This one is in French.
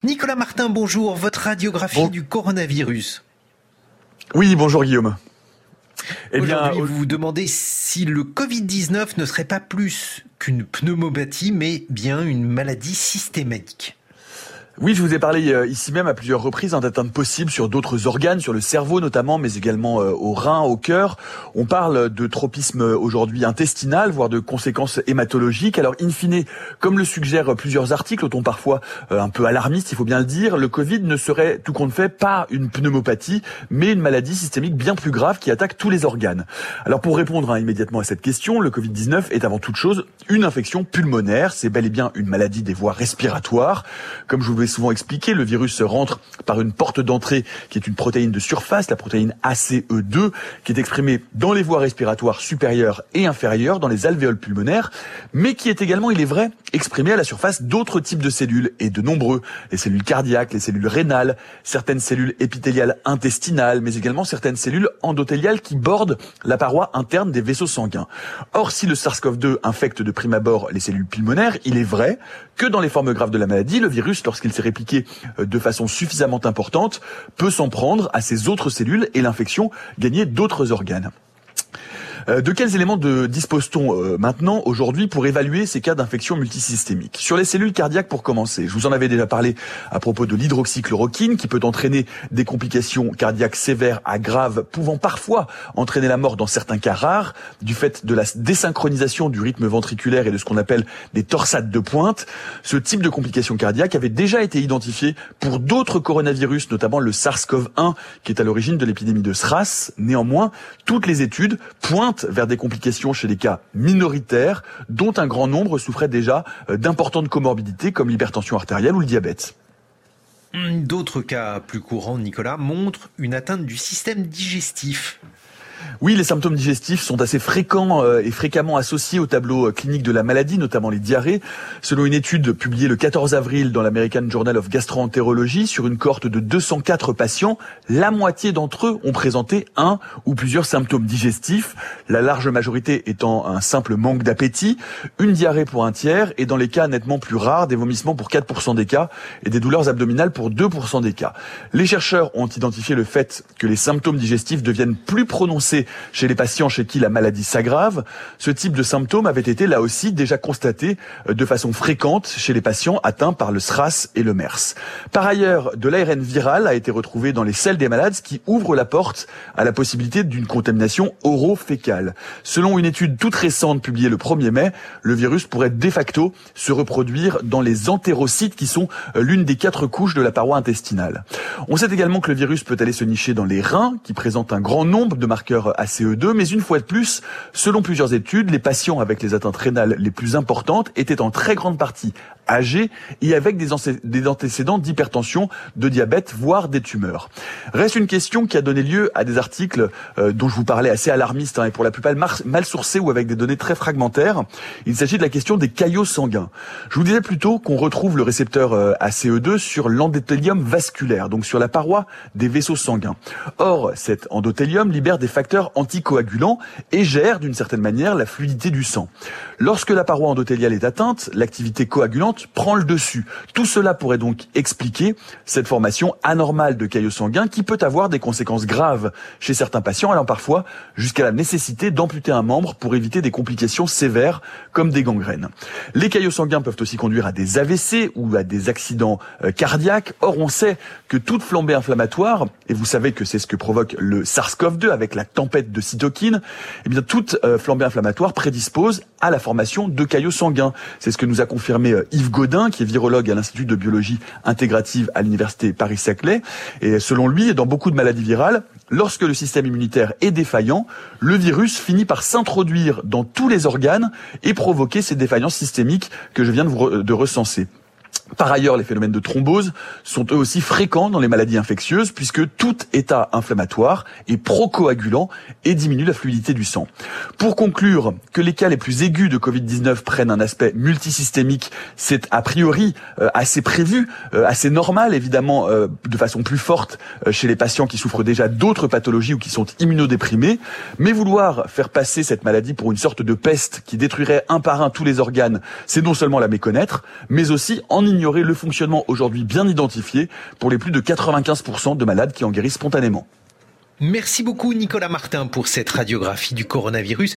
Nicolas Martin, bonjour. Votre radiographie du coronavirus. Oui, bonjour Guillaume. Aujourd'hui, vous vous demandez si le Covid-19 ne serait pas plus qu'une pneumopathie, mais bien une maladie systémique. Oui, je vous ai parlé ici même à plusieurs reprises d'atteintes possibles sur d'autres organes, sur le cerveau notamment, mais également au rein, au cœur. On parle de tropisme aujourd'hui intestinal, voire de conséquences hématologiques. Alors, in fine, comme le suggèrent plusieurs articles, au ton parfois un peu alarmiste, il faut bien le dire, le Covid ne serait, tout compte fait, pas une pneumopathie, mais une maladie systémique bien plus grave qui attaque tous les organes. Alors, pour répondre immédiatement à cette question, le Covid-19 est avant toute chose une infection pulmonaire. C'est bel et bien une maladie des voies respiratoires. Comme je vous l'ai souvent expliqué, le virus rentre par une porte d'entrée qui est une protéine de surface, la protéine ACE2, qui est exprimée dans les voies respiratoires supérieures et inférieures, dans les alvéoles pulmonaires, mais qui est également, il est vrai, exprimée à la surface d'autres types de cellules, et de nombreux. Les cellules cardiaques, les cellules rénales, certaines cellules épithéliales intestinales, mais également certaines cellules endothéliales qui bordent la paroi interne des vaisseaux sanguins. Or, si le SARS-CoV-2 infecte de prime abord les cellules pulmonaires, il est vrai que dans les formes graves de la maladie, le virus, lorsqu'il s'est répliqué de façon suffisamment importante, peut s'en prendre à ces autres cellules et l'infection gagner d'autres organes. De quels éléments dispose-t-on maintenant, aujourd'hui, pour évaluer ces cas d'infection multisystémique? Sur les cellules cardiaques, pour commencer, je vous en avais déjà parlé à propos de l'hydroxychloroquine, qui peut entraîner des complications cardiaques sévères à graves, pouvant parfois entraîner la mort dans certains cas rares, du fait de la désynchronisation du rythme ventriculaire et de ce qu'on appelle des torsades de pointe. Ce type de complications cardiaques avait déjà été identifié pour d'autres coronavirus, notamment le SARS-CoV-1, qui est à l'origine de l'épidémie de SRAS. Néanmoins, toutes les études pointent vers des complications chez les cas minoritaires, dont un grand nombre souffraient déjà d'importantes comorbidités comme l'hypertension artérielle ou le diabète. D'autres cas plus courants, Nicolas, montrent une atteinte du système digestif. Oui, les symptômes digestifs sont assez fréquents et fréquemment associés au tableau clinique de la maladie, notamment les diarrhées. Selon une étude publiée le 14 avril dans l'American Journal of Gastroenterology, sur une cohorte de 204 patients, la moitié d'entre eux ont présenté un ou plusieurs symptômes digestifs, la large majorité étant un simple manque d'appétit, une diarrhée pour un tiers et dans les cas nettement plus rares, des vomissements pour 4% des cas et des douleurs abdominales pour 2% des cas. Les chercheurs ont identifié le fait que les symptômes digestifs deviennent plus prononcés chez les patients chez qui la maladie s'aggrave. Ce type de symptômes avait été là aussi déjà constaté de façon fréquente chez les patients atteints par le SRAS et le MERS. Par ailleurs, de l'ARN viral a été retrouvé dans les selles des malades, ce qui ouvre la porte à la possibilité d'une contamination oro-fécale. Selon une étude toute récente publiée le 1er mai, le virus pourrait de facto se reproduire dans les entérocytes qui sont l'une des 4 couches de la paroi intestinale. On sait également que le virus peut aller se nicher dans les reins, qui présentent un grand nombre de marqueurs ACE2, mais une fois de plus, selon plusieurs études, les patients avec les atteintes rénales les plus importantes étaient en très grande partie âgés et avec des antécédents d'hypertension, de diabète, voire des tumeurs. Reste une question qui a donné lieu à des articles dont je vous parlais assez alarmistes et pour la plupart mal sourcés ou avec des données très fragmentaires. Il s'agit de la question des caillots sanguins. Je vous disais plutôt qu'on retrouve le récepteur ACE2 sur l'endothélium vasculaire, donc sur la paroi des vaisseaux sanguins. Or, cet endothélium libère des facteurs anticoagulants et gère d'une certaine manière la fluidité du sang. Lorsque la paroi endothéliale est atteinte, l'activité coagulante prend le dessus. Tout cela pourrait donc expliquer cette formation anormale de caillots sanguins qui peut avoir des conséquences graves chez certains patients, allant parfois jusqu'à la nécessité d'amputer un membre pour éviter des complications sévères comme des gangrènes. Les caillots sanguins peuvent aussi conduire à des AVC ou à des accidents cardiaques. Or, on sait que toute flambée inflammatoire, et vous savez que c'est ce que provoque le SARS-CoV-2 avec la tempête de cytokines, eh bien toute flambée inflammatoire prédispose à la formation de caillots sanguins. C'est ce que nous a confirmé Yves Gaudin, qui est virologue à l'Institut de biologie intégrative à l'université Paris-Saclay. Et selon lui, dans beaucoup de maladies virales, lorsque le système immunitaire est défaillant, le virus finit par s'introduire dans tous les organes et provoquer ces défaillances systémiques que je viens de recenser. Par ailleurs, les phénomènes de thrombose sont eux aussi fréquents dans les maladies infectieuses puisque tout état inflammatoire est procoagulant et diminue la fluidité du sang. Pour conclure que les cas les plus aigus de Covid-19 prennent un aspect multisystémique, c'est a priori assez prévu, assez normal évidemment de façon plus forte chez les patients qui souffrent déjà d'autres pathologies ou qui sont immunodéprimés, mais vouloir faire passer cette maladie pour une sorte de peste qui détruirait un par un tous les organes, c'est non seulement la méconnaître, mais aussi en ignorer ignorer le fonctionnement aujourd'hui bien identifié pour les plus de 95% de malades qui en guérissent spontanément. Merci beaucoup Nicolas Martin pour cette radiographie du coronavirus.